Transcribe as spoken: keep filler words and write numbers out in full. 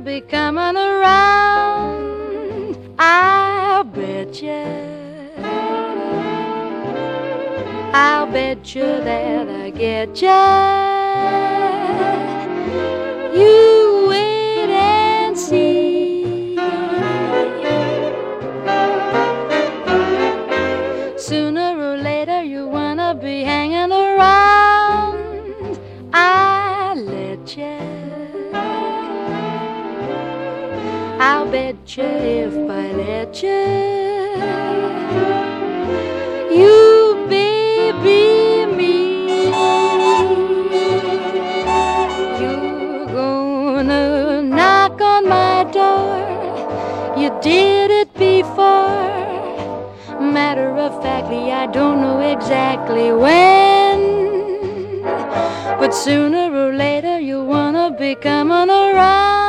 be coming around. I'll bet you, I'll bet you that I get you. You wait and see. Sooner or later you wanna be hanging around. I'll let you, I'll bet you if I let you, you baby me. You're gonna knock on my door. You did it before. Matter of factly, I don't know exactly when, but sooner or later you wanna be coming around.